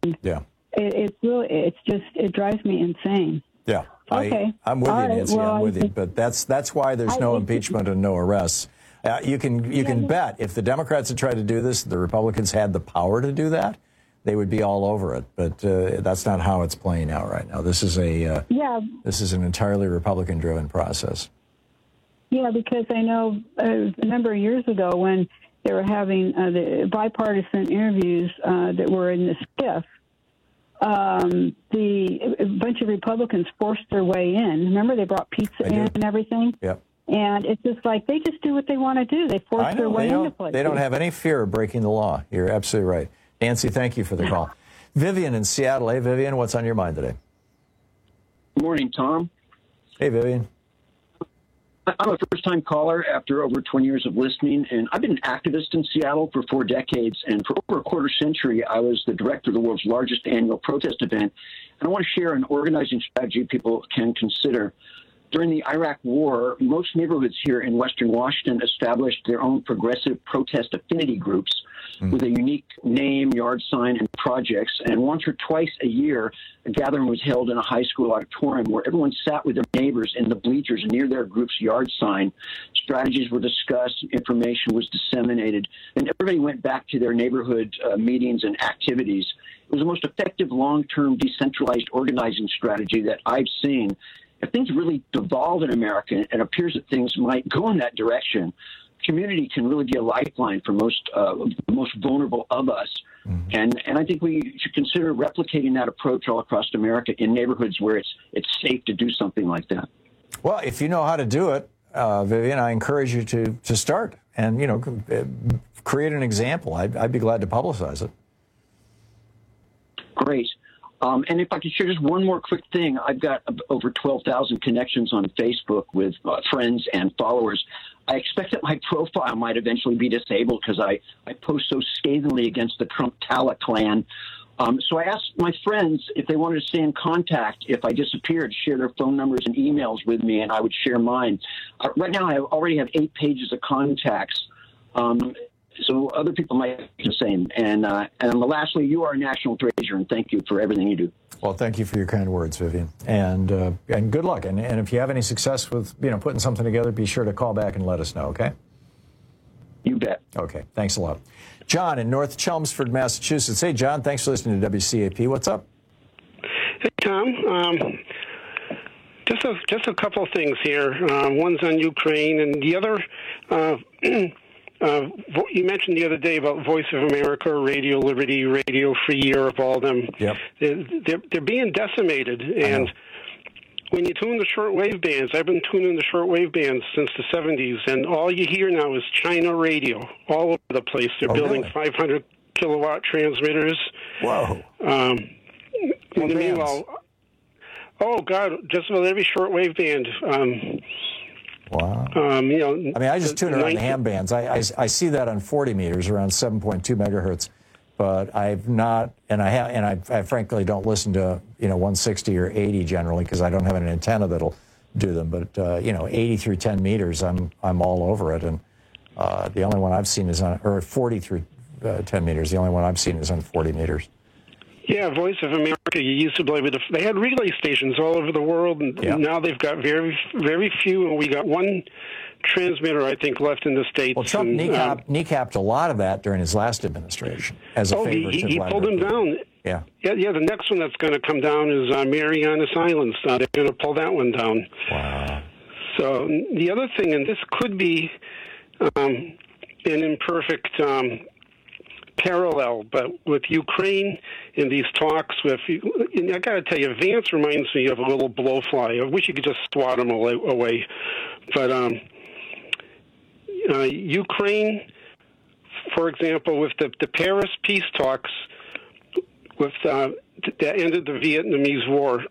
it drives me insane. Yeah, okay. I'm with you, Nancy. I'm with you, but that's why there's no impeachment and no arrests. You can bet if the Democrats had tried to do this, the Republicans had the power to do that, they would be all over it. But that's not how it's playing out right now. This is this is an entirely Republican-driven process. Yeah, because I know a number of years ago when they were having the bipartisan interviews that were in the SCIF, a bunch of Republicans forced their way in. Remember, they brought pizza in and everything? Yep. And it's just like they just do what they want to do. They force their way into places. They don't have any fear of breaking the law. You're absolutely right. Nancy, thank you for the call. Vivian in Seattle. Hey, Vivian, what's on your mind today? Good morning, Tom. Hey, Vivian. I'm a first-time caller after over 20 years of listening, and I've been an activist in Seattle for 4 decades, and for over a quarter century, I was the director of the world's largest annual protest event, and I want to share an organizing strategy people can consider. During the Iraq War, most neighborhoods here in Western Washington established their own progressive protest affinity groups with a unique name, yard sign, and projects. And once or twice a year, a gathering was held in a high school auditorium where everyone sat with their neighbors in the bleachers near their group's yard sign. Strategies were discussed, information was disseminated, and everybody went back to their neighborhood meetings and activities. It was the most effective long-term decentralized organizing strategy that I've seen. if things really devolve in America, and it appears that things might go in that direction, community can really be a lifeline for the most vulnerable of us. And I think we should consider replicating that approach all across America in neighborhoods where it's safe to do something like that. Well, if you know how to do it, Vivian, I encourage you to start and, create an example. I'd be glad to publicize it. Great. And if I could share just one more quick thing, I've got over 12,000 connections on Facebook with friends and followers. I expect that my profile might eventually be disabled because I post so scathingly against the Trump Tala clan. So I asked my friends if they wanted to stay in contact if I disappeared, to share their phone numbers and emails with me, and I would share mine. Right now, I already have 8 pages of contacts. So other people might do the same. And lastly, you are a national treasure, and thank you for everything you do. Well, thank you for your kind words, Vivian, and good luck. And if you have any success with putting something together, be sure to call back and let us know. Okay? You bet. Okay. Thanks a lot, John in North Chelmsford, Massachusetts. Hey, John. Thanks for listening to WCAP. What's up? Hey, Tom. Just a couple of things here. One's on Ukraine, and the other. You mentioned the other day about Voice of America, Radio Liberty, Radio Free Europe, all of them. Yep. They're being decimated. And when you tune the shortwave bands, I've been tuning the shortwave bands since the 70s, and all you hear now is China radio all over the place. They're building 500 kilowatt transmitters. Whoa. Meanwhile, oh, God, just about every shortwave band. Wow. I just tune around the ham bands. I see that on 40 meters, around 7.2 megahertz, but I've not, and I frankly don't listen to 160 or 80 generally because I don't have an antenna that'll do them. But 80 through 10 meters, I'm all over it, and the only one I've seen is on, or 40 through 10 meters. The only one I've seen is on 40 meters. Yeah, Voice of America, you used to be able to, they had relay stations all over the world, and now they've got very, very few, and we got one transmitter, I think, left in the States. Well, Trump kneecapped a lot of that during his last administration as a favor to he pulled them down. Yeah. Yeah, the next one that's going to come down is Marianas Islands. They're going to pull that one down. Wow. So the other thing, and this could be an imperfect parallel, but with Ukraine in these talks with, I got to tell you, Vance reminds me of a little blowfly. I wish you could just swat him away. But Ukraine, for example, with the Paris peace talks, with that ended the Vietnamese War.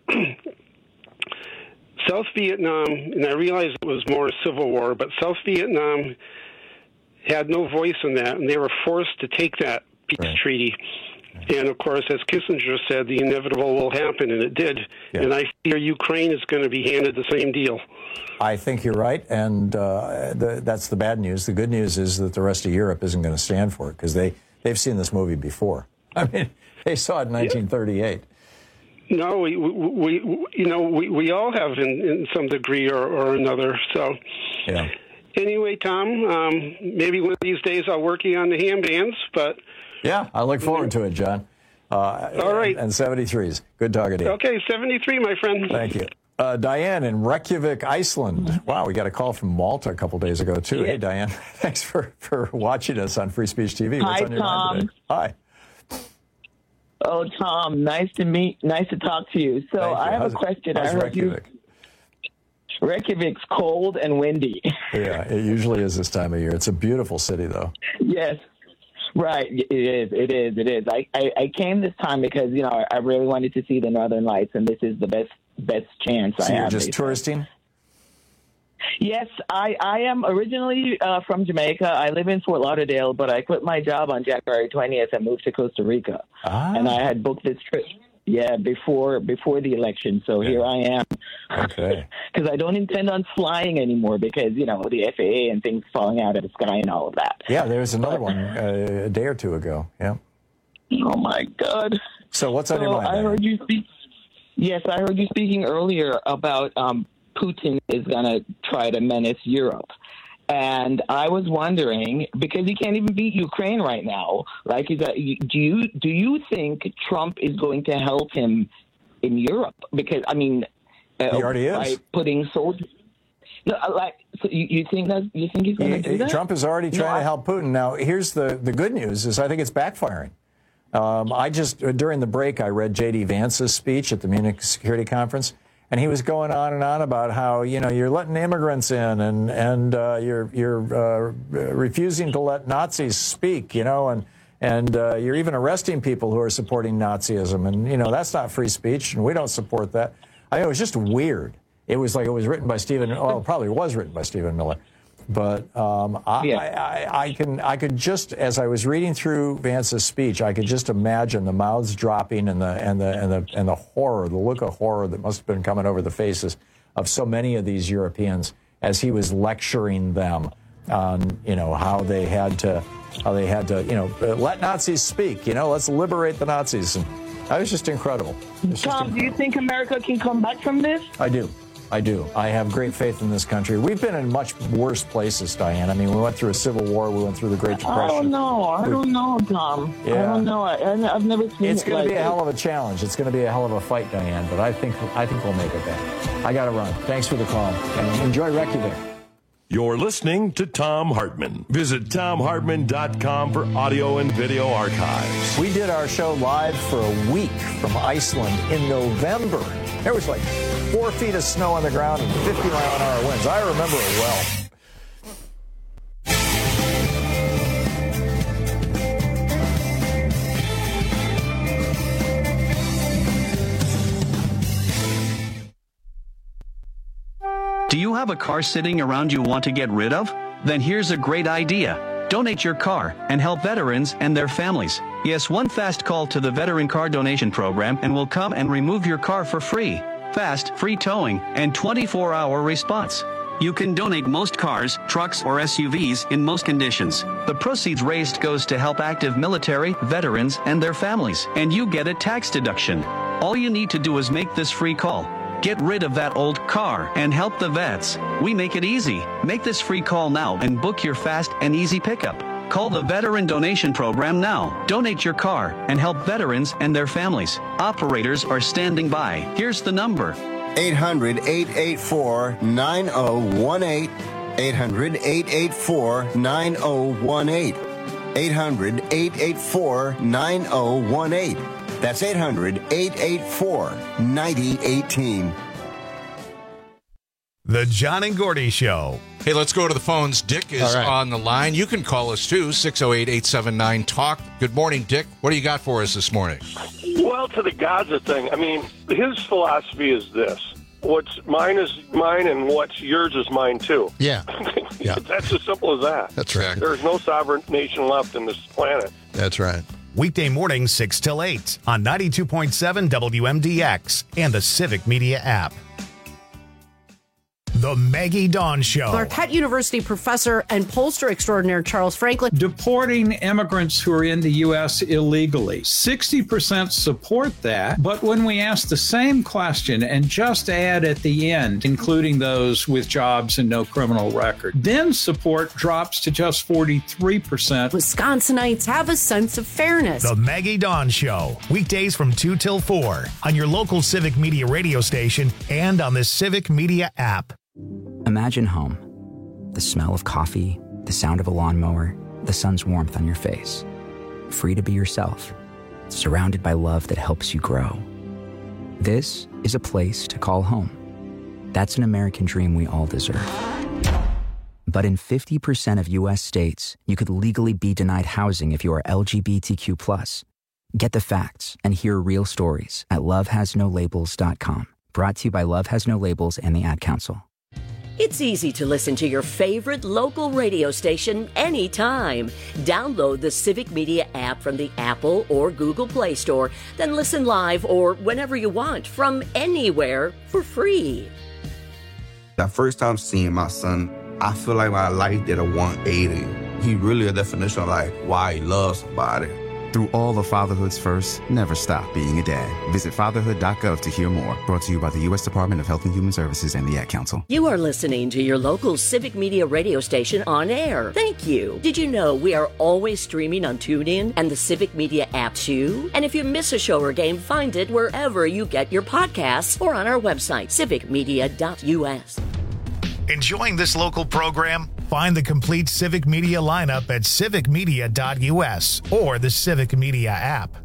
South Vietnam, and I realize it was more a civil war, but South Vietnam had no voice in that, and they were forced to take that peace treaty. And, of course, as Kissinger said, the inevitable will happen, and it did. Yeah. And I fear Ukraine is going to be handed the same deal. I think you're right, and that's the bad news. The good news is that the rest of Europe isn't going to stand for it, because they've seen this movie before. I mean, they saw it in 1938. No, we all have in some degree or another. So, yeah. Anyway, Tom, maybe one of these days I'll work you on the ham bands, but... Yeah, I look forward to it, John. All right. And 73s. Good talking to you. Okay, 73, my friend. Thank you. Diane in Reykjavik, Iceland. Wow, we got a call from Malta a couple days ago, too. Yeah. Hey, Diane. Thanks for watching us on Free Speech TV. What's on your mind today? Hi. Oh, Tom, nice to talk to you. So I have a question. How's Reykjavik? Reykjavik's cold and windy. Yeah, it usually is this time of year. It's a beautiful city, though. Yes, right. It is. I came this time because, I really wanted to see the Northern Lights, and this is the best chance I have. So you're just touristing? Yes, I am originally from Jamaica. I live in Fort Lauderdale, but I quit my job on January 20th and moved to Costa Rica. And I had booked this trip, before the election. So here I am. Okay. Because I don't intend on flying anymore because, the FAA and things falling out of the sky and all of that. Yeah, there was another one a day or two ago. Yeah. Oh, my God. So what's on your mind? I heard you speak. Yes, I heard you speaking earlier about Putin is going to try to menace Europe. And I was wondering, because he can't even beat Ukraine right now, like, do you think Trump is going to help him in Europe? Because, He already is. By putting soldiers. No, so you think he's going to do that? Trump is already trying to help Putin. Now, here's the good news: is I think it's backfiring. During the break, I read J.D. Vance's speech at the Munich Security Conference, and he was going on and on about how you're letting immigrants in, and you're refusing to let Nazis speak, and you're even arresting people who are supporting Nazism, and that's not free speech, and we don't support that. I mean, it was just weird. It was like it was written by Stephen. Well, it probably was written by Stephen Miller, but I could just, as I was reading through Vance's speech, I could just imagine the mouths dropping and the horror, the look of horror that must have been coming over the faces of so many of these Europeans as he was lecturing them on how they had to let Nazis speak. Let's liberate the Nazis. And that was just incredible. Tom, do you think America can come back from this? I do. I have great faith in this country. We've been in much worse places, Diane. I mean, we went through a civil war. We went through the Great Depression. I don't know, Tom. Yeah. I don't know. I've never seen it. It's going to be a hell of a challenge. It's going to be a hell of a fight, Diane. But I think we'll make it back. I got to run. Thanks for the call. And enjoy Reykjavik. You're listening to Thom Hartmann. Visit ThomHartmann.com for audio and video archives. We did our show live for a week from Iceland in November. There was like 4 feet of snow on the ground and 50-mile-an-hour winds. I remember it well. Do you have a car sitting around you want to get rid of? Then here's a great idea. Donate your car and help veterans and their families. Yes, one fast call to the Veteran Car Donation Program and we'll come and remove your car for free. Fast, free towing, and 24-hour response. You can donate most cars, trucks, or SUVs in most conditions. The proceeds raised goes to help active military, veterans, and their families, and you get a tax deduction. All you need to do is make this free call. Get rid of that old car and help the vets. We make it easy. Make this free call now and book your fast and easy pickup. Call the Veteran Donation Program now. Donate your car and help veterans and their families. Operators are standing by. Here's the number. 800-884-9018. 800-884-9018. 800-884-9018. That's 800-884-9018. The John and Gordy Show. Hey, let's go to the phones. Dick is on the line. You can call us, too, 608-879-TALK. Good morning, Dick. What do you got for us this morning? Well, to the Gaza thing, I mean, his philosophy is this. What's mine is mine, and what's yours is mine, too. Yeah. That's as simple as that. That's right. There's no sovereign nation left in this planet. That's right. Weekday mornings 6 till 8 on 92.7 WMDX and the Civic Media app. The Maggie Dawn Show. Marquette University professor and pollster extraordinaire Charles Franklin. Deporting immigrants who are in the U.S. illegally. 60% support that, but when we ask the same question and just add at the end, including those with jobs and no criminal record, then support drops to just 43%. Wisconsinites have a sense of fairness. The Maggie Dawn Show. Weekdays from 2 till 4 on your local Civic Media radio station and on the Civic Media app. Imagine home. The smell of coffee, the sound of a lawnmower, the sun's warmth on your face. Free to be yourself, surrounded by love that helps you grow. This is a place to call home. That's an American dream we all deserve. But in 50% of U.S. states, you could legally be denied housing if you are LGBTQ+. Get the facts and hear real stories at lovehasnolabels.com. Brought to you by Love Has No Labels and the Ad Council. It's easy to listen to your favorite local radio station anytime. Download the Civic Media app from the Apple or Google Play Store, then listen live or whenever you want from anywhere for free. The first time seeing my son, I feel like my life did a 180. He really a definition of like why he loves somebody. Through all of fatherhood's firsts, never stop being a dad. Visit fatherhood.gov to hear more. Brought to you by the U.S. Department of Health and Human Services and the Ad Council. You are listening to your local Civic Media radio station on air. Thank you. Did you know we are always streaming on TuneIn and the Civic Media app too? And if you miss a show or game, find it wherever you get your podcasts or on our website, civicmedia.us. Enjoying this local program? Find the complete Civic Media lineup at civicmedia.us or the Civic Media app.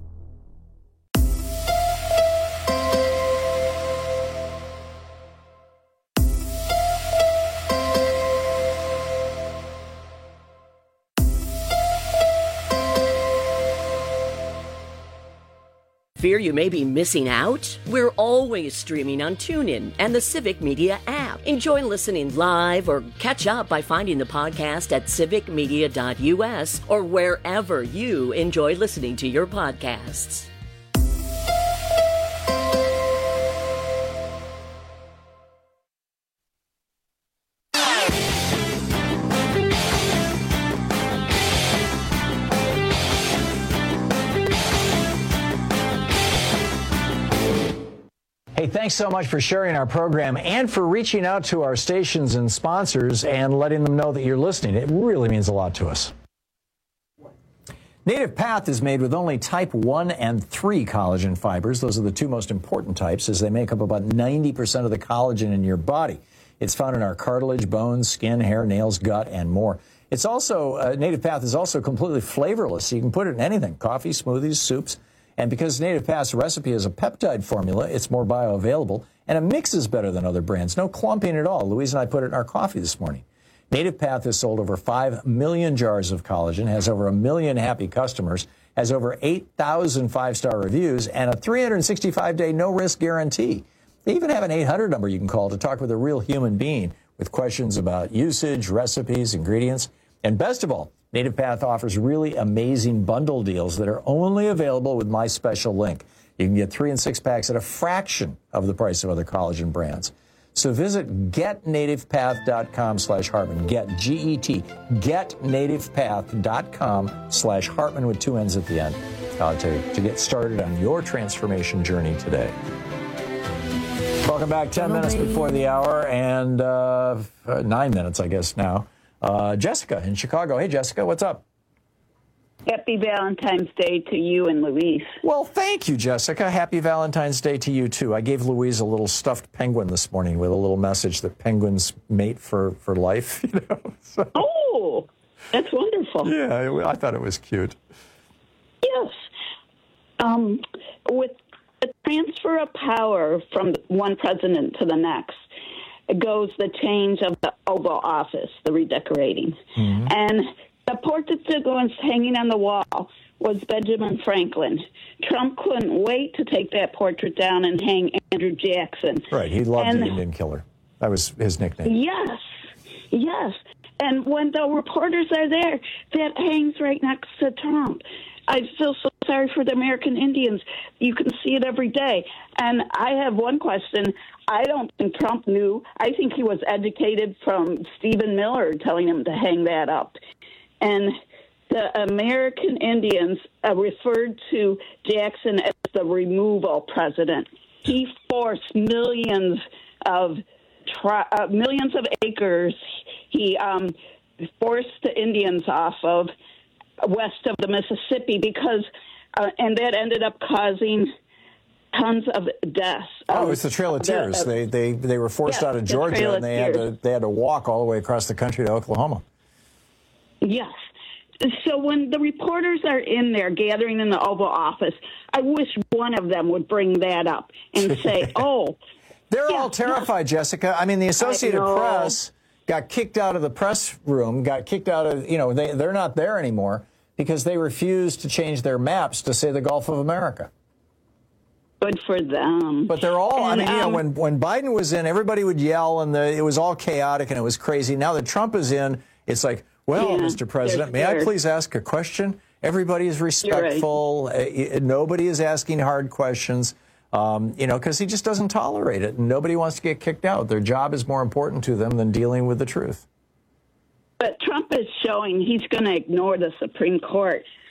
Fear you may be missing out? We're always streaming on TuneIn and the Civic Media app. Enjoy listening live or catch up by finding the podcast at civicmedia.us or wherever you enjoy listening to your podcasts. Hey, thanks so much for sharing our program and for reaching out to our stations and sponsors and letting them know that you're listening. It really means a lot to us. Native Path is made with only type 1 and 3 collagen fibers. Those are the two most important types, as they make up about 90% of the collagen in your body. It's found in our cartilage, bones, skin, hair, nails, gut, and more. It's also, Native Path is also completely flavorless. So you can put it in anything, coffee, smoothies, soups. And because Native Path's recipe is a peptide formula, it's more bioavailable, and it mixes better than other brands. No clumping at all. Louise and I put it in our coffee this morning. Native Path has sold over 5 million jars of collagen, has over 1 million happy customers, has over 8,000 5-star reviews, and a 365-day no-risk guarantee. They even have an 800 number you can call to talk with a real human being with questions about usage, recipes, ingredients. And best of all, Native Path offers really amazing bundle deals that are only available with my special link. You can get 3 and 6 packs at a fraction of the price of other collagen brands. So visit getnativepath.com/Hartman. Get, G-E-T, getnativepath.com/Hartman with 2 N's at the end to get started on your transformation journey today. Welcome back. 10 minutes before the hour and 9 minutes, I guess, now. Jessica in Chicago. Hey, Jessica, what's up? Happy Valentine's Day to you and Louise. Well, thank you, Jessica. Happy Valentine's Day to you, too. I gave Louise a little stuffed penguin this morning with a little message that penguins mate for life. You know. So. Oh, that's wonderful. Yeah, I thought it was cute. Yes. With the transfer of power from one president to the next, goes the change of the Oval Office, the redecorating. Mm-hmm. And the portrait that was hanging on the wall was Benjamin Franklin. Trump couldn't wait to take that portrait down and hang Andrew Jackson. Right, he loved the Indian Killer. That was his nickname. Yes, yes. And when the reporters are there, that hangs right next to Trump. I feel so sorry for the American Indians. You can see it every day. And I have one question. I don't think Trump knew. I think he was educated from Stephen Miller telling him to hang that up. And the American Indians referred to Jackson as the removal president. He forced millions of acres. He forced the Indians off of west of the Mississippi because, and that ended up causing tons of deaths. Oh, it's the Trail of Tears. They were forced out of Georgia and they had to walk all the way across the country to Oklahoma. Yes. So when the reporters are in there gathering in the Oval Office, I wish one of them would bring that up and say, oh. They're all terrified, Jessica. I mean, the Associated Press got kicked out of the press room, got kicked out of, they're not there anymore because they refused to change their maps to say the Gulf of America. Good for them. But they're all, when Biden was in, everybody would yell and it was all chaotic and it was crazy. Now that Trump is in, it's like, well, Mr. President, may I please ask a question? Everybody is respectful. Right. Nobody is asking hard questions, because he just doesn't tolerate it. And nobody wants to get kicked out. Their job is more important to them than dealing with the truth. But Trump is showing he's going to ignore the Supreme Court.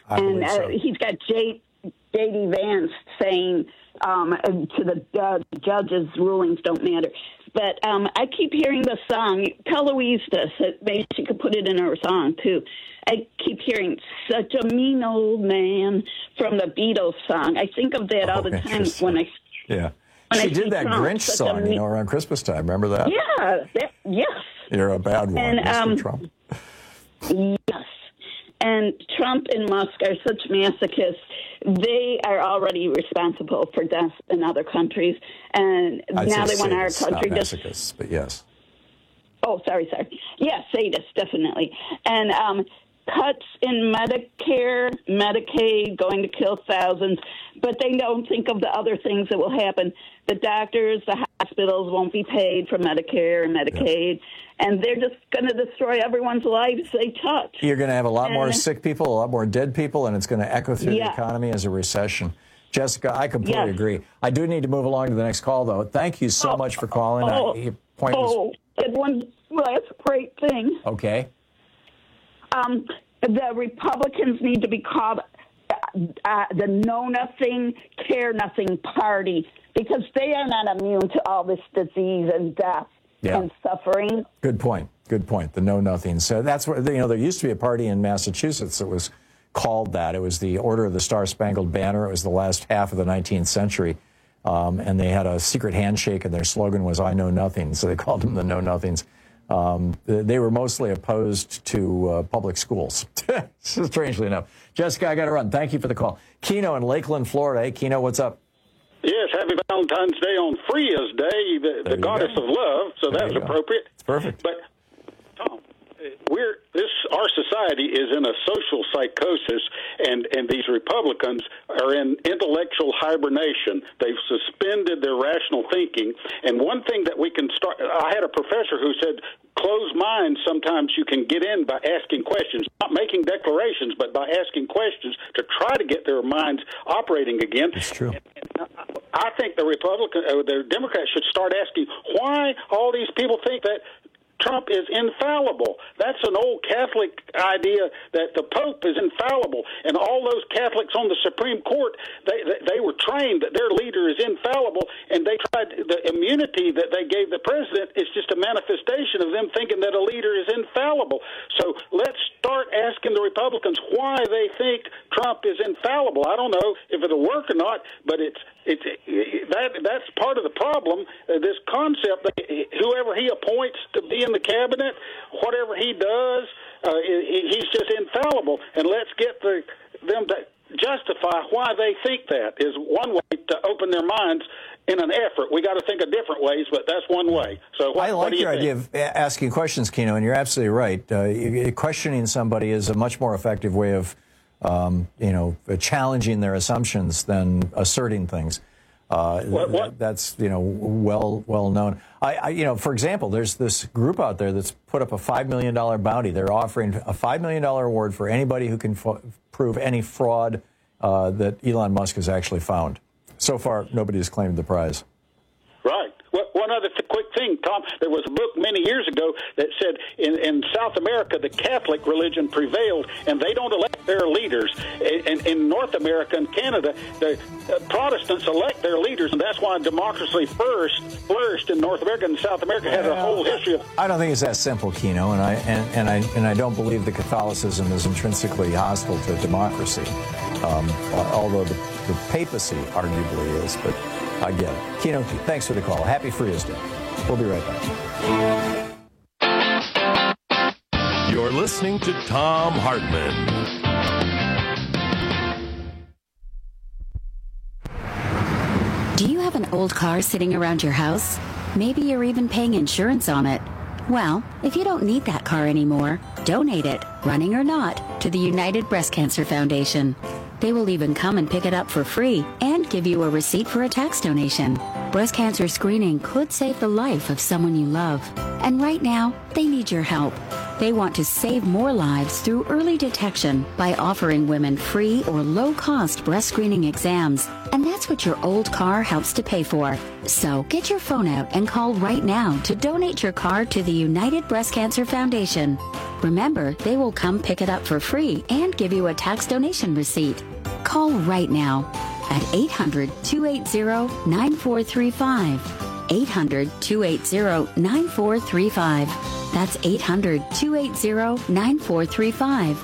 He's got J.D. Vance saying to the judges, rulings don't matter. But I keep hearing the song. Tell Louise this. Maybe she could put it in her song, too. I keep hearing such a mean old man from the Beatles song. I think of that all the time when I... Yeah. She did that Trump, Grinch song, around Christmas time. Remember that? Yeah. Yes. You're a bad one, Mr. Trump. Yes. And Trump and Musk are such masochists. They are already responsible for deaths in other countries. And now they want our country to... masochists, but yes. Oh, sorry. Yes, sadists, definitely. And cuts in Medicare, Medicaid, going to kill thousands, but they don't think of the other things that will happen. The doctors, the hospitals won't be paid for Medicare and Medicaid, and they're just going to destroy everyone's lives they touch. You're going to have a lot more sick people, a lot more dead people, and it's going to echo through the economy as a recession. Jessica, I completely agree. I do need to move along to the next call, though. Thank you so much for calling. And one last great thing. Okay. The Republicans need to be called the know-nothing, care-nothing party because they are not immune to all this disease and death and suffering. Good point. The know-nothing. So that's what, there used to be a party in Massachusetts that was called that. It was the Order of the Star-Spangled Banner. It was the last half of the 19th century. And they had a secret handshake, and their slogan was, "I know nothing." So they called them the know-nothings. They were mostly opposed to public schools, strangely enough. Jessica, I got to run. Thank you for the call. Keno in Lakeland, Florida. Hey, Keno, what's up? Yes, happy Valentine's Day on Freya's Day, the goddess of love, so that's appropriate. It's perfect. But, Tom, our society is in a social psychosis, and these Republicans are in intellectual hibernation. They've suspended their rational thinking. And one thing that we can start, I had a professor who said, closed minds, sometimes you can get in by asking questions, not making declarations, but by asking questions to try to get their minds operating again. It's true. And I think the Democrats should start asking why all these people think that Trump is infallible. That's an old Catholic idea that the Pope is infallible. And all those Catholics on the Supreme Court, they were trained that their leader is infallible, and they tried the immunity that they gave the president is just a manifestation of them thinking that a leader is infallible. So let's start asking the Republicans why they think Trump is infallible. I don't know if it'll work or not, but that's part of the problem. This concept that whoever he appoints to be in the cabinet, whatever he does, he's just infallible. And let's get them to justify why they think that is one way to open their minds in an effort. We got to think of different ways, but that's one way. So I like your idea of asking questions, Keno, and you're absolutely right. Questioning somebody is a much more effective way of challenging their assumptions than asserting things. That's well known. For example, there's this group out there that's put up a $5 million bounty. They're offering a $5 million award for anybody who can prove any fraud that Elon Musk has actually found. So far, nobody has claimed the prize. Right. One other quick thing, Tom. There was a book many years ago that said in South America the Catholic religion prevailed, and they don't elect their leaders. In North America and Canada, the Protestants elect their leaders, and that's why democracy first flourished in North America, and South America has a whole history of. I don't think it's that simple, Keno, and I don't believe that Catholicism is intrinsically hostile to democracy, although the papacy arguably is, but. I get it. Keno, thanks for the call. Happy Freya's Day. We'll be right back. You're listening to Thom Hartmann. Do you have an old car sitting around your house? Maybe you're even paying insurance on it. Well, if you don't need that car anymore, donate it, running or not, to the United Breast Cancer Foundation. They will even come and pick it up for free and give you a receipt for a tax donation. Breast cancer screening could save the life of someone you love. And right now, they need your help. They want to save more lives through early detection by offering women free or low-cost breast screening exams. And that's what your old car helps to pay for. So get your phone out and call right now to donate your car to the United Breast Cancer Foundation. Remember, they will come pick it up for free and give you a tax donation receipt. Call right now at 800-280-9435. 800-280-9435. That's 800-280-9435.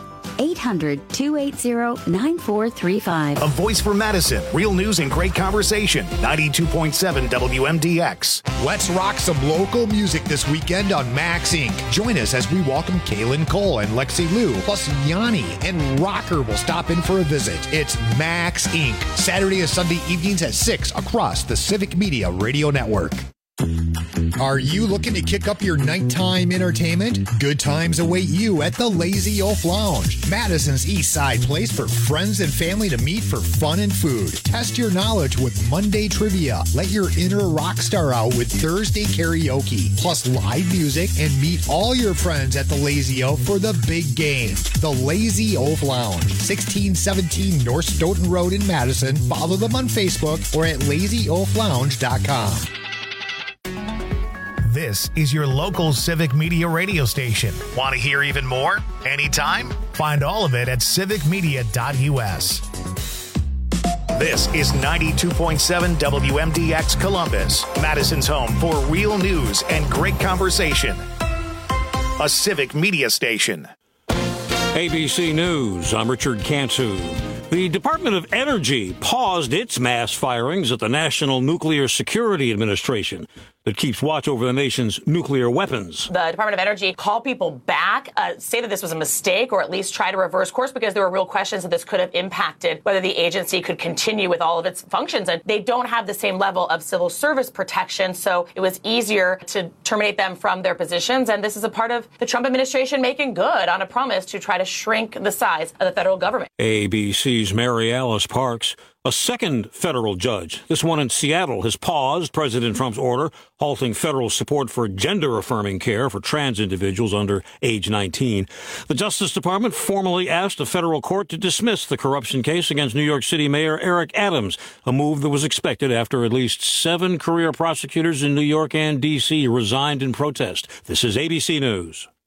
800-280-9435. A voice for Madison. Real news and great conversation. 92.7 WMDX. Let's rock some local music this weekend on Max Inc. Join us as we welcome Kaylin Cole and Lexi Liu, plus Yanni and Rocker will stop in for a visit. It's Max Inc. Saturday and Sunday evenings at 6 across the Civic Media Radio Network. Are you looking to kick up your nighttime entertainment? Good times await you at the Lazy Oaf Lounge, Madison's East Side place for friends and family to meet for fun and food. Test your knowledge with Monday trivia. Let your inner rock star out with Thursday karaoke, plus live music, and meet all your friends at the Lazy Oaf for the big game. The Lazy Oaf Lounge, 1617 North Stoughton Road in Madison. Follow them on Facebook or at lazyoaflounge.com. This is your local Civic Media radio station. Want to hear even more? Anytime? Find all of it at civicmedia.us. This is 92.7 WMDX Columbus, Madison's home for real news and great conversation. A Civic Media station. ABC News, I'm Richard Cantu. The Department of Energy paused its mass firings at the National Nuclear Security Administration that keeps watch over the nation's nuclear weapons. The Department of Energy called people back, say that this was a mistake, or at least try to reverse course, because there were real questions that this could have impacted whether the agency could continue with all of its functions. And they don't have the same level of civil service protection, so it was easier to terminate them from their positions. And this is a part of the Trump administration making good on a promise to try to shrink the size of the federal government. ABC's Mary Alice Parks. A second federal judge, this one in Seattle, has paused President Trump's order halting federal support for gender-affirming care for trans individuals under age 19. The Justice Department formally asked a federal court to dismiss the corruption case against New York City Mayor Eric Adams, a move that was expected after at least 7 career prosecutors in New York and D.C. resigned in protest. This is ABC News.